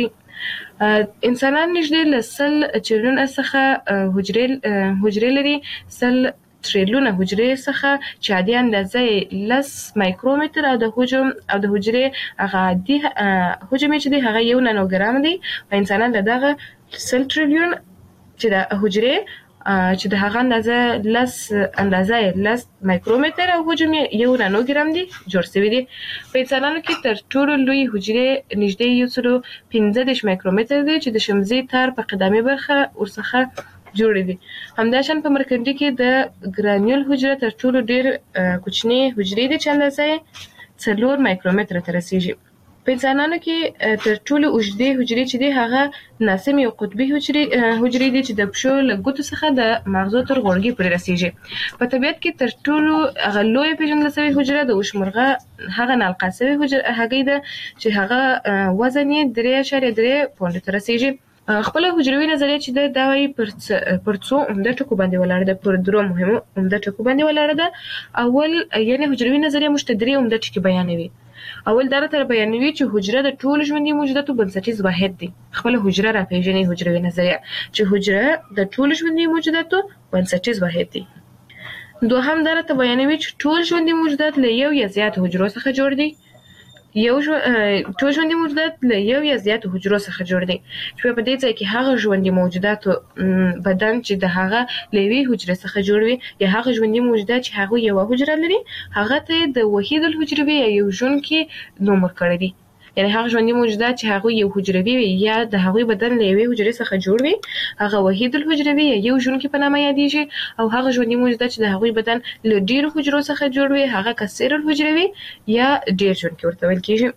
انسانان نږدې له سل چریلیونه څخه حجرې حجرې لري. سل تریلیونه حجرې څخه چې عادي اندازه یې لس مایکرومتر او د حجم او د حجرې هغه عادي حجم چې دی هغه یو نانوګرام دی. په انسانان له دغه سل تریلیون چې د حجرې چې د هغه اندازه لس اندازه لس مایکرومتر او حجم یو نانوګرام دی جوړ شوی دی. په انسانانو کې تر ټولو لوی حجرې نږدې یو سلو پنځه دېرش مایکرومتر دی چې د شمزي تار په قدمي برخه ورڅخه جوړ دي. همداشان په مرکندي کې د ګرانیول حجره تر ټولو ډیر کوچنی حجرې دي چې اندازه یې څلور مایکرومتر ته رسیږي. په انسانانو کې تر ټولو اوږدې حجرې چې دي هغه ناسم یو قطبي حجرې حجرې دي چې د پښو له ګوتو څخه د مغزو تر غوړګي پورې رسیږي. په طبیعت کې تر ټولو هغه لویه پیژندل شوې حجره د وشمرغه هغه نالقا شوې حجره هګۍ ده چې هغه وزن یې درې اعشاریه درې پونډو ته رسیږي. خپل حجروي نظریه چې ده دا وایي پر څو عمده ټکو باندې ولاړه ده. پر درو مهمو عمده ټکو باندې ولاړه ده. اول یعنې حجروي نظریه موږ ته درې عمده ټکي بیانوي. اول دا راته بیانوي چې حجره د ټولو ژوندي موجوداتو بنسټیز واحد دی. خپل حجره راپېژني حجروي نظریه چې حجره د ټولو ژوندي موجوداتو بنسټیز واحد دی. دوهم دا راته بیانوي چې ټول ژوندي موجودات له یو یا زیات حجرو څخه جوړ دي. یو ټول ژوندي موجودات له یو یا زیاتو حجرو څخه جوړ دي چې په دې ځای کې هغه ژوندي موجوداتو بدن چې د هغه له یوې حجرې څخه جوړ وي یا هغه ژوندي موجودات چې هغوی یوه حجره لري هغه ته د وحید الحجروي یا یو ژوندکي نوم ورکړی دی. یعنې هغه ژوندي موجودات چې هغوی یو حجروي وي یا د هغوی بدن له یوې حجرې څخه جوړ وي هغه وحید الحجروي یا یو ژوندکي په نامه یادیږي. او هغه ژوندي موجودات چې د هغوی بدن له ډیرو حجرو څخه جوړ وي هغه کثیر الحجروي یا ډیر ژوندکي ورته ویل کیږي.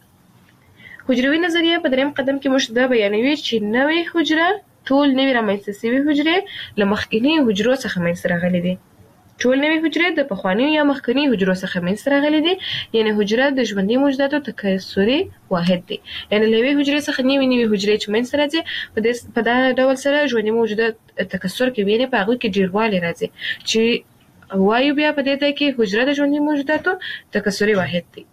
حجروي نظریه په دریم قدم کې موږ دا بیانوي چې نوې حجره ټول نوې رامنځته شوې حجرې له مخکینیو حجرو څخه منځته راغلي دي. ټول نوې حجرې د پخوانیو یا مخکینیو حجرو څخه منځته راغلي دي. یعنې حجره د ژوندي موجوداتو تکثري واحد دی. یعنې له یوې حجرې څخه نوې نوې حجرې چې منځته راځي په دغه ډول سره ژوندي موجودات تکثر کوي. یعنې په هغوی کې ډیروالی راځي چې وایو بیا په دې ځای کې حجره د ژوندي موجوداتو تکثري واحد دی.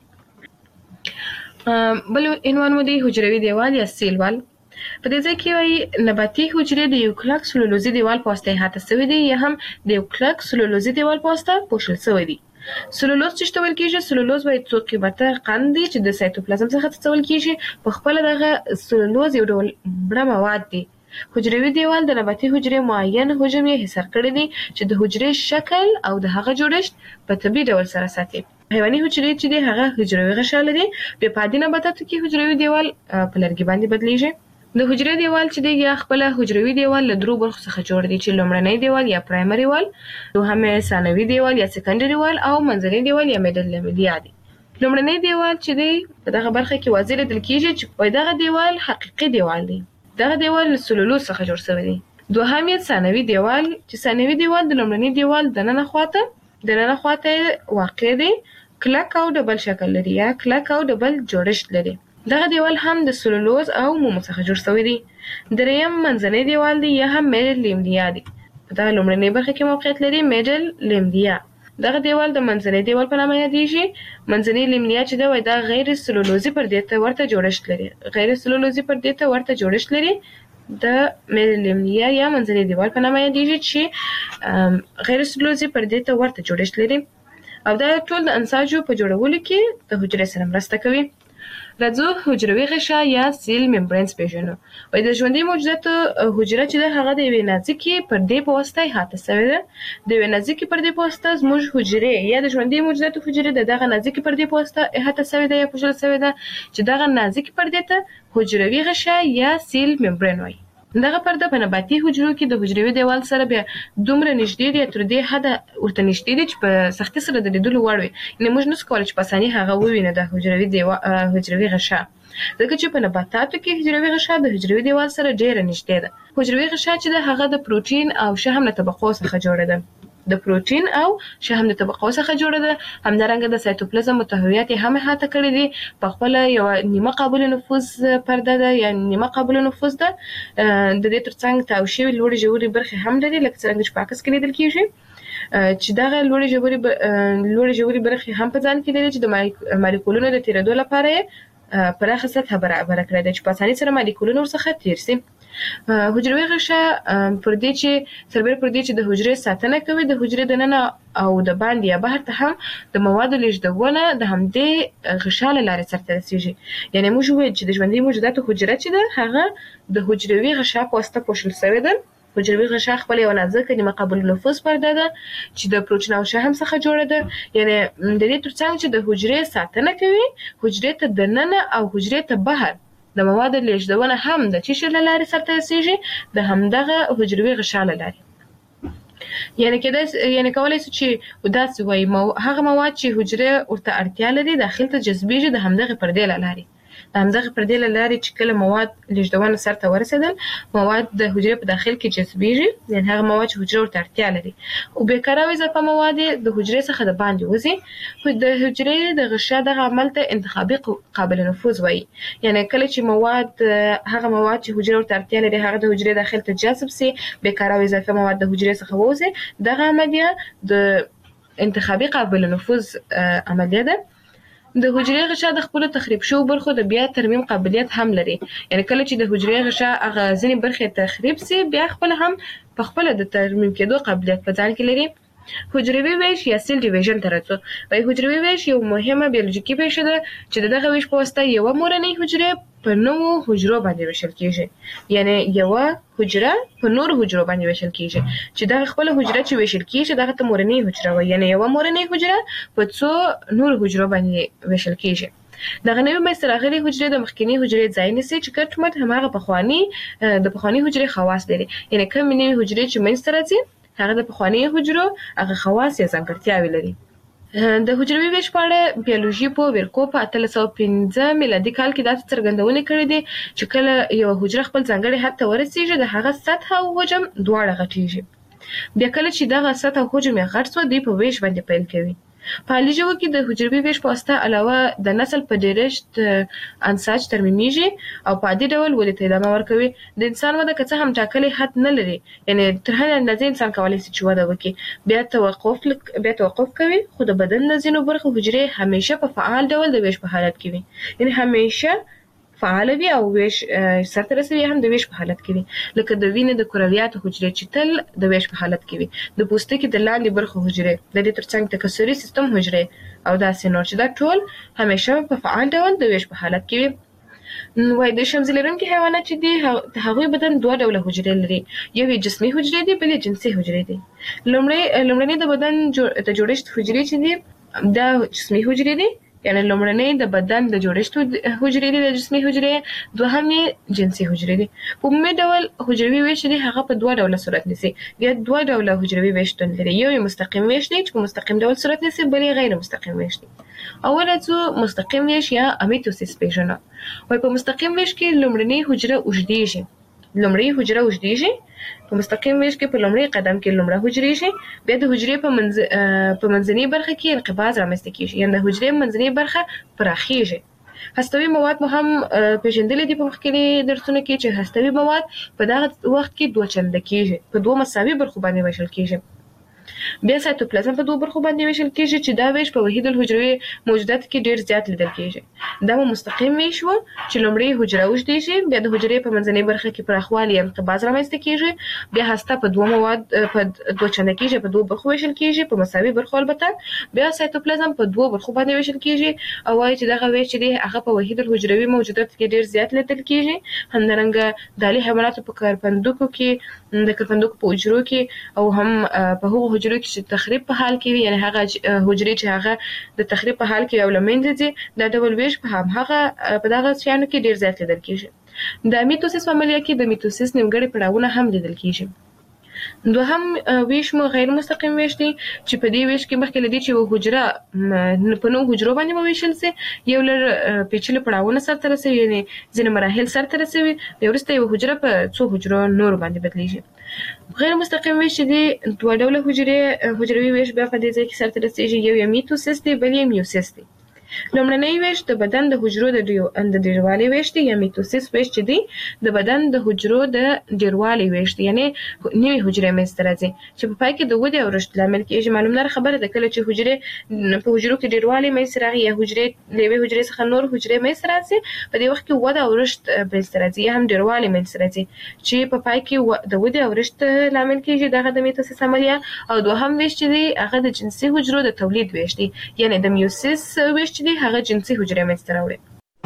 بل عنوان مو دی حجروي دیوال یا سیل وال. په دې ځای کې وایي نباتي حجرې د یو کلک سلولوزي دیوال په واسطه احاطه شوي دي یا هم د یو کلک سلولوزي دیوال په واسطه پوښل شوی دي. سلولوز چې ته ویل کېږي سلولوز وایي څو قیمته قند دی چې د سایتوپلازم څخه څه ویل کېږي. په خپله دغه سلولوز یو ډول مړه مواد دی. حجروي دیوال د نباتي حجرې معین حجم یې حصار کړی دی چې د حجرې شکل او د هغه جوړښت په طبیعي ډول سره ساتي. حیواني حجرې چې دی هغه حجروي غشا لري. بیا په عادي نباتاتو کې حجروي دیوال په لرګي باندې بدلیږي. د حجرې دیوال چې دی یا خپله حجروي دیوال له درو برخو څخه جوړ دی چې لومړنی دیوال یا پرایمري وال، دوهم یې ثانوي دیوال یا سیکنډري وال او منځنی دیوال یا میډل لیملیا دی. لومړنی دیوال چې دی په دغه برخه کې واضح لیدل کېږي چې دغه دیوال حقیقي دیوال دی. دغه دیوال له سلولوز څخه جوړ شوی دی. دوهم یې ثانوي دیوال چې ثانوي دیوال د لومړني دیوال دننه خواته دننه خواته واقع دی، کلک او ډبل شکل لري یا کلک او ډبل جوړښت لري. دغه دیوال هم د سلولوز او مومو څخه جوړ شوی دی. دریم منځنی دیوال دی یا هم میډل لیملیا دی. په دغه لومړنۍ برخه کې موقعیت لري میډل لیملیا. دغه دیوال د منځنی دیوال په نامه یادیږي. منځنی لیملیا چې دا وای دا غیر سلولوزي پردې ته ورته جوړښت لري. غیر سلولوزي پردې ته ورته جوړښت لري. د میډل لیملیا یا منځنی دیوال په نامه یادیږي چې غیر سلولوزي پردې ته ورته جوړښت لري. او دا ټول د انساجو په جوړولو کې د حجرې سره مرسته کوي. راځو حجروي غشا یا سیل ممبرینز پیژنو. وایي د ژوندي موجوداتو حجره چې ده هغه د یوې نازکې پردې په واسطه احاطه سوې ده. د یوې نازکې پردې په واسطه زموږ حجرې یا د ژوندي موجوداتو حجرې د دغه نازکې پردې په واسطه احاطه سوې ده یا پوښل سوې ده چې دغه نازکې پردې ته حجروي غشا یا سیل ممبرین وایي. دغه پرده په نباتي حجرو کې د حجروي دیوال سره بیا دومره نږدې دی تر دې حده ورته نږدې دی چې په سختۍ سره د لیدلو وړ وي. یعنې موږ نشو کولی چې په اساني هغه ووینو د حجروي دیوال حجروي غشا، ځکه چې په نباتاتو کې حجروي غشا د حجروي دیوال سره ډېره نږدې ده. حجروي غشا چې ده هغه د پروټین او شحم له طبقو څخه جوړه ده. د پروټین او شحم د طبقو څخه جوړه ده. همدارنګه د سایتوپلازم محتویات یې هم احاطه کړي دي. په خپله یوه نیمه قابل نفوذ پرده ده یا نیمه قابل نفوذ ده. د دې ترڅنګ تاو شوي لوړې ژورې برخې هم لري لکه څرنګه چې په عکس کې لیدل کېږي چې دغه لوړې ژورې لوړې ژورې برخې هم په ځان کې لري چې د مالیکولونو د تېرېدو لپاره یې پراخه سطحه برابره کړې ده چې په اسانۍ سره مالیکولونه ورڅخه تېر سي. حجروي غشا پردې چې سربېره پردې چې د حجرې ساتنه کوي، د حجرې دننه او د باندې یا بهر ته هم د موادو لیږدونه د همدې غشا له لارې سرته رسېږي. یعنې موږ وویل چې د ژوندي موجوداتو حجره چې ده هغه د حجروي غشا په واسطه پوښل سوې ده. حجروي غشا خپله یوه نازکه نیمه قابل نفوذ پرده ده چې د پروټین او شحم څخه جوړه ده. یعنې د دې ترڅنګ چې د حجرې ساتنه کوي، حجرې ته دننه او حجرې ته بهر د موادو لیږدونه هم د چی شي له لارې سرته رسېږي، د همدغه حجروي غشا له لارې. یعنې کېدای یعنې کولی شو چې داسې وایي هغه مواد چې حجرې ورته اړتیا لري داخل ته جذبېږي د همدغې پردې له لارې. د همدغې پردې له لارې چې کله مواد لیږدونه سرته ورسېدل، مواد د حجرې په داخل کې جذبېږي، یعنې هغه مواد چې حجرې ورته اړتیا لري. او بېکاره او اضافه مواد د حجرې څخه د باندې وځي. د حجرې د غشا دغه عمل ته انتخابي قابل نفوذ وایي. یعنې کله چې مواد هغه مواد چې حجرې ورته اړتیا لري هغه د حجرې داخل ته جذب سي، بېکاره او اضافه مواد د حجرې څخه ووځي، دغه عملیه د انتخابي قابل نفوذ عملیه ده. د حجرې غشا د خپلو تخریب شوو برخو د بیا ترمیم قابلیت هم لري. یعنې کله چې د حجرې غشا هغه ځینې برخې تخریب سي، بیا خپله هم په خپله د ترمیم کېدو قابلیت په ځان کې لري. حجروي ویش یا سیل ډیویژن ته راځو. وایي حجروي ویش یو مهمه بیولوژیکي پیښه ده چې د دغه ویش په واسطه یوه مورنۍ حجرې په نوو حجرو باندې ویشل کېږي. یعنې یوه حجره په نورو حجرو باندې ویشل کېږي چې دغه خپله حجره چې ویشل کېږي دغه ته مورنۍ حجره وایي. یعنې یوه مورنۍ حجره په څو نورو حجرو باندې ویشل کېږي. دغه نوې منځته راغلې حجرې د مخکینۍ حجرې ځای نیسي چې کټ مټ هماغه پخواني د پخواني حجرې خواص لري. یعنې کومې نوې حجرې چې منځته راځي هغه د پخوانیو حجرو هغه خواص یا ځانګړتیاوې لري. د حجروي ویش په اړه بیولوژي په ویرکو په اتلس سوه پنځه میلادي کال کې داسې څرګندونې کړې دي چې کله یوه حجره خپل ځانګړي حد ته ورسېږي د هغه سطحه او حجم دواړه غټېږي. بیا کله چې دغه سطحه او حجم یې غټ سوه دوی په ویش باندې پیل کوي. په عالي ژوو کې د حجروي ویش په واسطه علاوه د نسل په ډېرښت انساج ترمیمیږي او په عادي ډول ودې ته ادامه ورکوي. د انسان وده که څه هم ټاکلی حد نه لري، یعنې تر هرې اندازې انسان کولی شي چې وده وکړي، بیا توقف بیا توقف کوي. خو د بدن د ځینو برخو حجرې همیشه په فعال ډول د ویش په حالت کې وي. یعنې همیشه فعال وي او ویش سرته رسوي هم د ویش په حالت کې وي. لکه د وینې د کرویاتو حجرې چې تل د ویش په حالت کې وي، د پوستکي د لاندې برخو حجرې، د دې ترڅنګ تکثري سیستم حجرې او داسې نور چې دا ټول همیشه په فعال ډول د ویش په حالت کې وي. وایي د شمزي لرونکي حیوانات چې دي د هغوی بدن دوه ډوله حجرې لري، یو یې جسمي حجرې دي، بل یې جنسي حجرې دي. لومړی لومړنۍ د بدن د جوړښت حجرې چې دي دا جسمي حجرې دي، یعنې لومړنۍ د بدن د جوړښت حجرې دي د جسمي حجرې، دوهم یې جنسي حجرې دي. په عمومي ډول حجروي ویش دی هغه په دوه ډوله صورت نیسي. بیا دوه ډوله حجروي ویش شتون لري، یو یې مستقیم ویش دی چې په مستقیم ډول صورت نیسي، بل یې غیر مستقیم ویش دی. اول څو مستقیم ویش یا امیتوسیس پیژنو. وایي په مستقیم ویش کې لومړنۍ حجره اوږدېږي لومړۍ حجره اوږدېږي په مستقیم ویش کې په لومړي قدم کې لومړه حجرې شي، بیا د حجرې په منځ په منځنۍ برخه کې انقباض رامنځته کېږي، یعنې د حجرې منځنۍ برخه پراخېږي. هستوي مواد مو هم پیژندلي دي په مخکیني درسونو کې چې هستوي مواد په دغه وخت کې دوه چنده کېږي، په دوه مساوي برخو باندې ویشل کېږي. بیا سایتوپلازم په دوه برخو باندې ویشل کیږي چې دا ویش په وحید الحجروي موجودات کې ډیر زیات لیدل کیږي. دا مو مستقیم ویش وو چې لومړی حجره وجديږي، بیا د حجرې په منځنۍ برخه کې پراخوالی انقباض رامنځته کیږي، بیا هسته په دوه مواد په دوه چنده کیږي، په دوه برخو ویشل کیږي په مساوي برخو البته. بیا سایتوپلازم په دوه برخو باندې ویشل کیږي او وايي چې دغه ویش دی هغه په وحید الحجروي موجودات کې ډیر زیات لیدل کیږي. همدارنګه دالي حیواناتو په کارپندوکو کې د کارپندوکو په حجرو کې او هم په هغو حجرو کې چې تخریب په حال کې وي، یعنی هغه حجرې چې هغه د تخریب په حال کې او لمنځه دي، دا ډول ویش په هم هغه په دغه شیانو کې ډیر زیات لیدل کیږي. د میتوسیس په عملیه کې د میتوسیس نیمګړي پړاوونه هم لیدل کیږي. دوهم ویش مو غیر مستقیم ویش دی چې په دې ویش کې مخکې لدی چې حجره په نو حجرو باندې ویشل سي، یو لر پیچلي پړاوونه سره رسوي، یعنی ځینې مراحل سره رسوي، بیا وروسته یو حجره په څو حجرو نور باندې بدلیږي. غیر مستقیم ویش دی دوه ډوله حجرې حجروي ویش بیا په دې ځای کې سره رسیږي، یو یې میتوسیس دی بل یې میوسیس دی. لومړنی ویش د بدن د حجرو د ډیروالي ویش دی یا میتوسیس ویش چې دی د بدن د حجرو د ډیروالي ویش دی، یعنی نوې حجرې منځته راځي چې په پای کې د ودې او رشد لامل کېږي. معلومه خبره ده کله چې حجرې په حجرو کې ډیروالي منځته راغی یا حجرې له یوې حجرې څخه نور حجرې منځته راځي، په دې وخت کې وده او رشد منځته راځي یا هم ډیروالي منځته راځي چې په پای کې د ودې او رشد لامل کېږي. دغه د میتوسیس عملیه. او دوهم ویش چې دی هغه د جنسي حجرو د تولید ویش دی، یعنی د میوسیس ویش چې دی هغه جنسي حجرې منځته راوړي.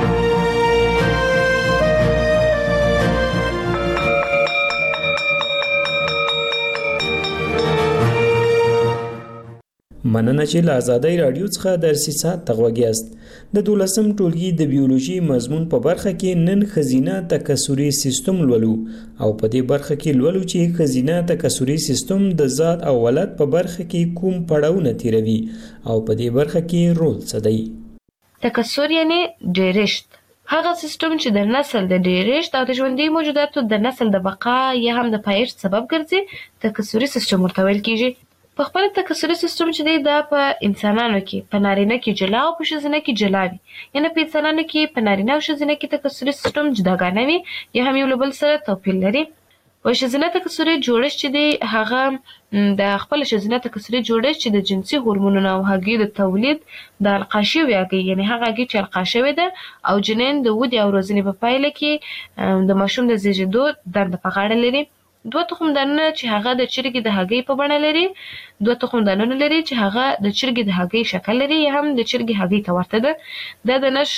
مننه چې له آزادۍ راډیو څخه درسي ساعت ته غوږ یاست. د دولسم ټولګي د بیولوژي مضمون په برخه کې نن ښځینه تکثري سیستم لولو او په دې برخه کې لولو چې ښځینه تکثري سیستم د ذات او ولادت په برخه کې کوم پړاوونه تیروي او په دې برخه کې رول څه دی. تکثر یعنی ډیرشت، هغه سیستم چې د نسل د ډیرشت او د ژوندي موجوداتو د نسل د بقا یا هم د پایښت سبب ګرځي، تکثري سیستم ورته ویل کیږي. په خپل تکثري سیستم چې دی دا په انسانانو کې په نارینه کې جلا او په ښځینه کې جلا وي، یعنی په انسانانو کې په نارینه او ښځینه کې تکثري سیستم جداګانه وي یا هم یو له بل سره توپیر لري. په ښځینه تکثري جوړښت چې دی هغه د خپل ښځینه تکثري جوړښت چې د جنسي هورمونونو او هګۍ د تولید د القا شوې هګۍ، یعنی هغه هګۍ چې القا شوې ده او جنین د ودې او روزنې په پایله کې د ماشوم د زیږېدو دنده په غاړه لري. دوه تخمدانونه چې هغه د چرګې د هګۍ په بڼه لري، دوه تخمدانونه لري چې هغه د چرګې د هګۍ شکل لري یا هم د چرګې هګۍ ته ورته ده. دا د نش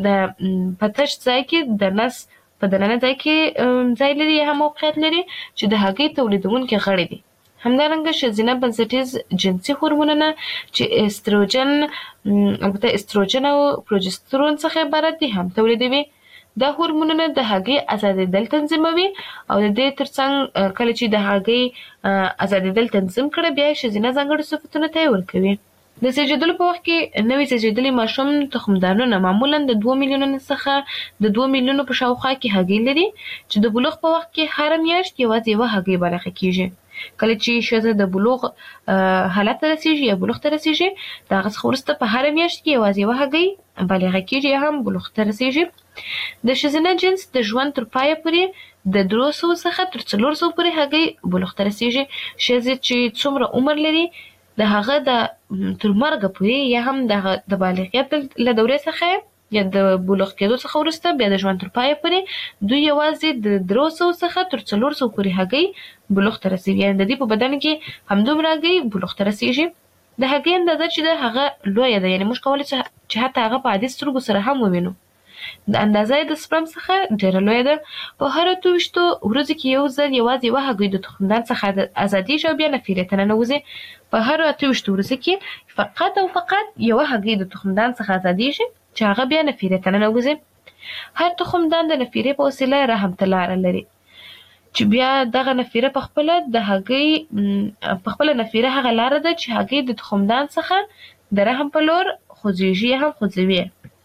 د په تش ځای کې د نس په دننه ځای کې ځای لري یا هم موقعیت لري چې د هګۍ تولیدونکي غړي دي. همدارنګه ښځینه بنسټیز جنسي هورمونونه چې استروجن البته استروجن او پروجسترون څخه عبارت دي هم تولیدوي. دا هورمونونه د هګۍ ازادېدل تنظیموي او د دې ترڅنګ کله چې د هګۍ ازادېدل تنظیم کړي بیا ښځینه ځانګړي صفتونه ته ورکوي. د زیږیدلو په وخت کې نوې زیږیدلي ماشوم تخمدانونه معمولا د دوه میلیونو څخه د دوه میلیونو په شاوخوا کې هګۍ لري چې د بلوغ په وخت کې هر میاشت یوازې یوه هګۍ بالغه کیږي. کله چې ښځه د بلوغ حالت ته رسیږي یا بلوغ ته رسیږي د هغه څخه وروسته په هره میاشت کې یوازې یوه هګۍ بالغه کیږي یا هم بلوغ ته رسیږي. د ښځینه جنس د ژوند تر پایه پورې د درې سوه څخه تر څلور سوه پورې هګۍ بلوغ ته رسیږي. ښځې چې څومره عمر لري د هغه د تر مرګه پورې یا هم د بالغیت له دورې څخه یا د بلوغ کېدو څخه وروسته بیا د ژوند تر پایه پورې دوی یوازې د درې سوه څخه تر څلور سوه پورې هګۍ بلوغ ته رسیږي، یعنې د دې په بدن کې همدومره هګۍ بلوغ ته رسیږي. د هګۍ اندازه چې ده هغه لویه ده، یعنې موږ کولی چې حتی هغه په عادي سترګو سره هم ووینو. د اندازه د سپرم څخه ډېره لویه ده. په هرو اته ویشتو ورځو کې یو ځل یوازې یوه هګۍ د تخمدان څخه ازادېږي او بیا نفیرې ته ننوځي. په هرو اته ویشتو ورځو کې فقط او فقط یوه هګۍ د تخمدان څخه ازادېږي چې هغه بیا نفیرې ته ننوځي. هر تخمدان د نفیرې په وسیله رحم ته لاره لري چې بیا دغه نفیره په خپله د هګۍ په خپله نفیره هغه لاره ده چې هګۍ د تخمدان څخه د رحم په لور خوځېږي یا هم خوځوي.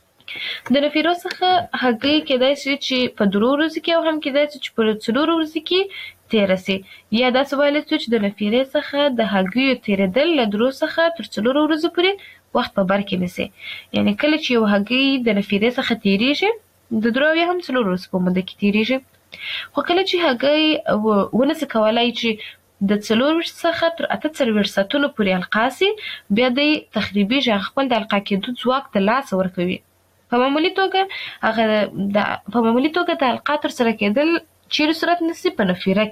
د نفیرو څخه هګۍ کېدای شي چې په درو ورځو کې او هم کېدای شي چې په څلورو ورځو کې تېره سي، یا داسې ویلی شو چې د نفیرې څخه د هګیو تېرېدل له درو څخه تر څلورو ورځو پورې وخت په بر کې نیسي. یعنې کله چې یو هګۍ د نفیرې څخه تېرېږي د درو یا هم څلورو ورځو په موده کې تېرېږي. خو کله چې هګۍ ونسي کولی چې د څلور ویشت څخه تر اته څلوېښت ساعتونو پورې القا سي بیا دی تخریبي چې خپل د القا کېدو ځواک د لاسه ورکوي. په معمولي توګه هغه د په معمولي توګه د القا ترسره کېدل چیرې صورت نیسي؟ په نفیره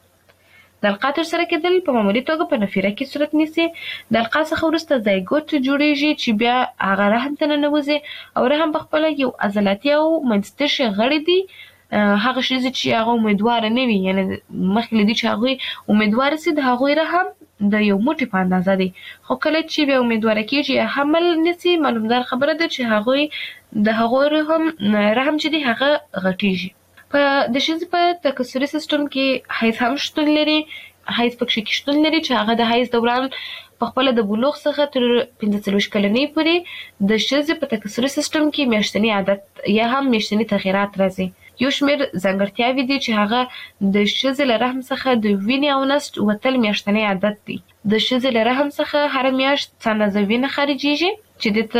کې. د القا ترسره کېدل په معمولي توګه په نفیره کې صورت نیسي. د القا څخه وروسته زایګوټ جوړیږي چې بیا هغه رحم ته ننوځي او رحم په خپله یو عضلاتي او منځتشې غړي دي. هغه ښځې چې هغه امیدواره نه وي، یعنې مخکې له دې چې هغوی امیدواره سي د هغوی رحم د یو موټي په اندازه دی، خو کله چې بیا امیدواره کېږي یا حمل نیسي معلومدار خبره ده چې هغوی د هغوی رحم رحم چې دی هغه غټیږي. په د ښځې په تکثري سیسټم کې حیض هم شتون لري. حیض پکې کې شتون لري چې هغه د حیض دوران په خپله د بلوغ څخه تر پنځه څلوېښت کلنۍ پورې د ښځې په تکثري سیسټم کې میاشتني عادت یا هم میاشتني تغیرات راځي. یو شمېر ځانګړتیاوې دي چې هغه د ښځې له رحم څخه د وینې او نسج وتل میاشتنی عادت دی. د ښځې له رحم څخه هره میاشت څه اندازه وینه خارجېږي چې دې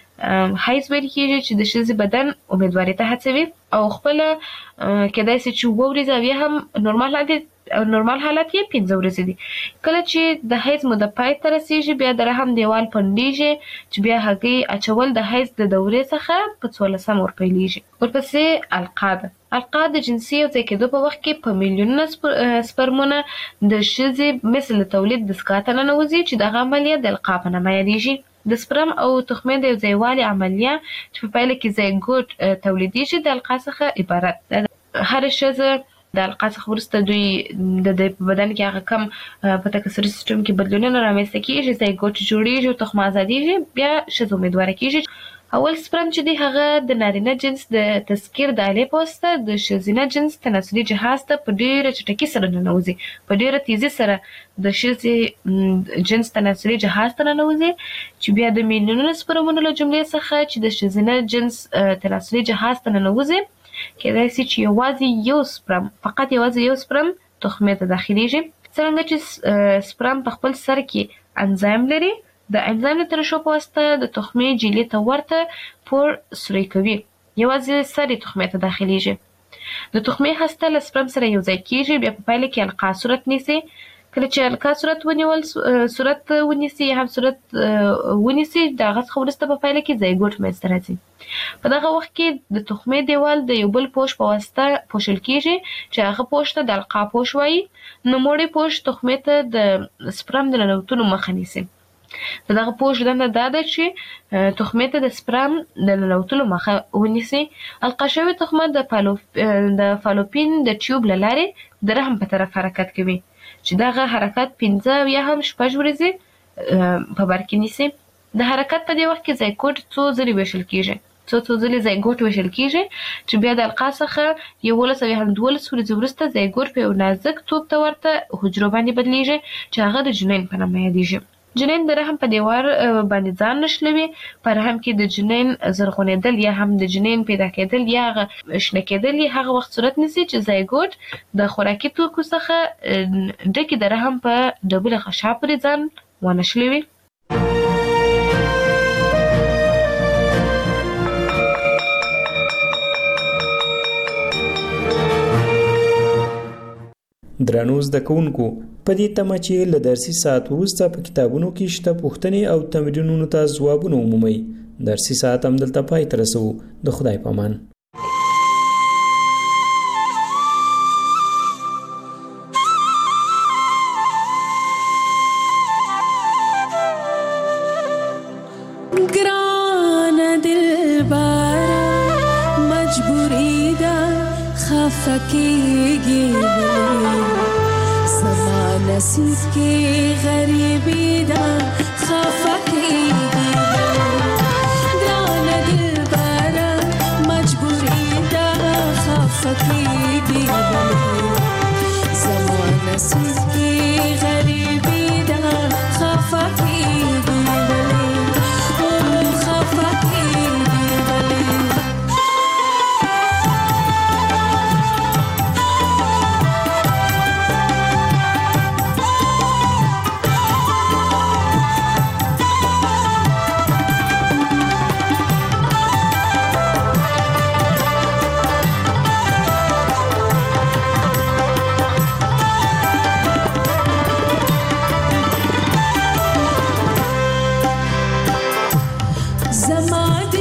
ته حیض ویل کېږي، چې د ښځې بدن امیدوارۍ ته هڅوي او خپله کېدای سي چې اووه ورځې او یا هم نورمال حالت نورمال حالت یې پنځه ورځې دي. کله چې د حیض موده پای ته رسېږي بیا د رحم دیوال پنډېږي چې بیا هګۍ اچول د حیض د دورې څخه په څوارلسم ورپیلېږي. ورپسې القا ده. القا د جنسي یوځای کېدو په وخت کې په میلیونونه سپرمونه د ښځې مثل د تولید دستګاه ته ننوځي چې دغه عملیه د القا په نامه یادېږي. د سپرم او تخمې د یوځایوالي عملیه چې په پایله کې زایګوټ تولیدېږي د القا څخه عبارت ده. هره ښځه د القا څخه وروسته دوی د دوی په بدن کې هغه کم په تکثري سیسټم کې بدلونونه رامنځته کېږي، زایګوټ جوړېږي او تخمه ازادېږي، بیا ښځه امیدواره کېږي. اول سپرم چې دی هغه د نارینه جنس د تذکیر د آلې په واسطه د ښځینه جنس تناسلي جهاز ته په ډېره چټکۍ سره ننوځي، په ډېره تیزي سره د ښځې جنس تناسلي جهاز ته ننوځي چې بیا د میلیونونو سپرمونو له جملې څخه چې د ښځینه جنس تناسلي جهاز ته ننوځي کېدای سي چې یوازې یو سپرم فقط یوازې یو سپرم تخمې ته داخلېږي. څرنګه چې سپرم په خپل سر کې انزایم لري، د انزایم د ترشح په واسطه د تخمې جیلې ته ورته پور سوری کوي، یوازې سر یې تخمې ته داخلېږي. د تخمې هسته له سپرم سره یو ځای کېږي، بیا په پایله کې القا صورت نیسي. کله چې القا صورت ونیول صورت ونیسي یا هم صورت ونیسي د هغه څخه وروسته په پایله کې زایګوټ منځته راځي. په دغه وخت کې د تخمې دیوال د یو بل پوښ په واسطه پوښل کېږي چې هغه پوښ ته د القا پوښ وایي. نوموړی پوښ تخمې ته د سپرم د ننوتلو مخه نیسي. د دغه پوښ دنده دا ده چې تخمې ته د سپرم د ننوتلو مخه ونیسي. القا شوې تخمه د فالوپین د ټیوب له لارې د رحم په طرف حرکت کوي چې دغه حرکت پنځه یا هم شپږ ورځې په بر کې نیسي. د حرکت په دې وخت کې زایګوټ څو ځلې ویشل کېږي څو څو ځلې زایګوټ ویشل کېږي چې بیا د القا څخه یولس او یا هم دولس ورځې وروسته زایګوټ په یو نازک توپ ته ورته حجرو باندې بدلېږي چې هغه د جنین په نامه یادېږي. جنین د رحم په دیوار باندې ځان نښلوي. په رحم کې د جنین زرغونېدل یا هم د جنین پیدا کېدل یا هغه شنه کېدل یې هغه وخت صورت نیسي چې زایګوټ د خوراکي توکو څخه ډکې د رحم په ډبله غشا پورې ځان ونښلوي. درنو زده کوونکو، په دې تمه چې له درسي ساعت وروسته په کتابونو کې شته پوښتنې او تمرینونو ته ځوابونه ومومئ، درسي ساعت همدلته پای ته رسوو. د خدای په امان. ګرانه دلبره مجبوري ده خفه کېږي زما نصیب کې غریبي ده خفه کېږي ګرانه دلبره مجبوري ده خفه کېږي زما نصیب کې غریبي ده خفه کېږي خفه کېږي زما د